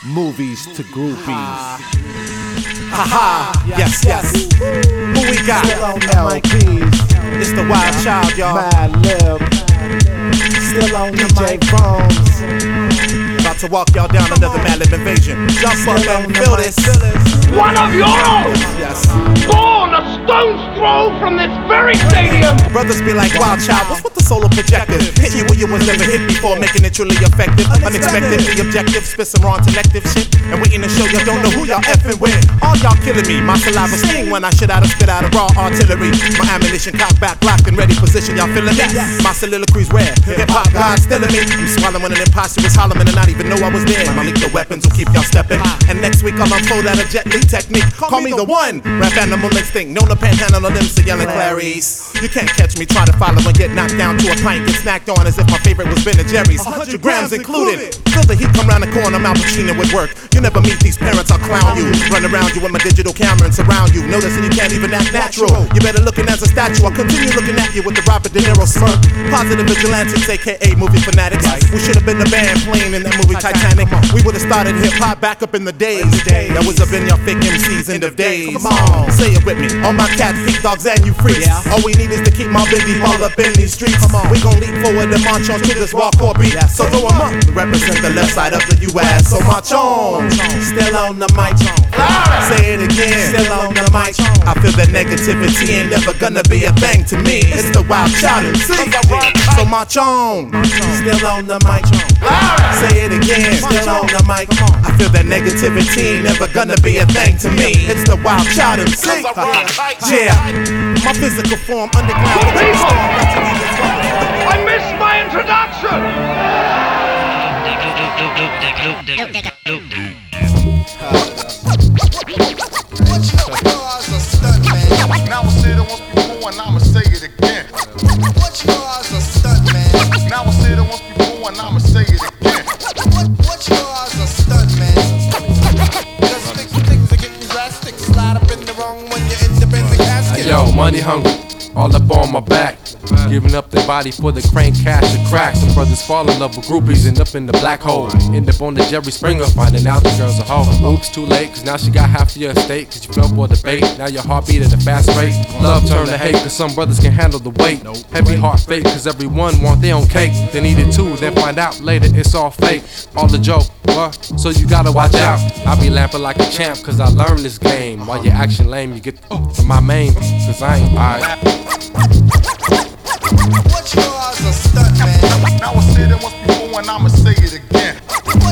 movies to groupies. Haha, yes, yes. Who we got? LPs. It's the Wild Child, y'all. Mad Lib. Still on DJ Phones. About to walk y'all down another Mad Lib invasion. Jump up and feel this. One of your own! Yes. Born a stone's throw from this very stadium! Brothers be like, Wild Child, what's with the solar projector? Hit you where you was never hit before, making it truly effective. Unexpected, the objective, spit some raw intellective shit. And waiting to show y'all don't know who y'all effing with. All y'all killing me, my saliva sting when I shit out of spit out of raw artillery. My ammunition cocked back, locked and ready position, y'all feeling that? My soliloquy's rare, hip-hop God still in me. I'm swallowing an imposterous hollering and not even know I was there. My lethal weapons will keep y'all stepping. And next week I'll unfold out a Jet Li technique. Call me the one, rap animal instinct. Known to panhandle on them, so yelling Clarice. You can't catch me, try to follow and get knocked down to a pint. Get snacked on as if my favorite was Ben & Jerry's. 100 grams included. Feel the heat come round the corner, Al Pacino would work. You never meet these parents, I'll clown you. Run around you with my digital camera and surround you. Notice that you can't even act natural. You better looking as a statue. I'll continue looking at you with the Robert De Niro smirk. Positive vigilantes, aka movie fanatics. We should have been the band playing in that movie Titanic. We would have started hip-hop back up in the days. That was up in your fake MC's end of days. Come on, say it with me. All my cats, peak dogs, and you freaks. All we need is to keep my baby ball up in these streets. We gon' leap forward and march on to this walk-or beat. So throw 'em up, represent the left side of the U.S. So march on, still on the mic. Say it again, still on the mic. I feel that negativity ain't never gonna be a thing to me. It's the Wild Child MC. So march on, still on the mic. Say it again, still on the mic. I feel that negativity ain't never gonna be a thing to me. It's the Wild Child MC. Yeah, my physical form underground. I missed my introduction! Now I said it once before and I'ma say it again. What you are is a stunt man. Now I said it once before and I'ma say it again. What you are is a stunt man. Just things are getting drastic. Slide up in the wrong when you end up in the casket. Yo, money hungry, all up on my back. Giving up their body for the crank, cash, and crack. Some brothers fall in love with groupies, end up in the black hole. End up on the Jerry Springer, finding out the girl's a hoe. Oops, too late, cause now she got half of your estate. Cause you fell for the bait, now your heart beat at a fast rate. Love turn to hate, cause some brothers can't handle the weight. Heavy heart fake, cause everyone want their own cake. They need it too, then find out later it's all fake. All the joke, what? So you gotta watch out. I be lamping like a champ, cause I learned this game. While your action lame, you get to my main, cause I ain't alright. What you are is a stunt man. Now I said it once before and I'ma say it again.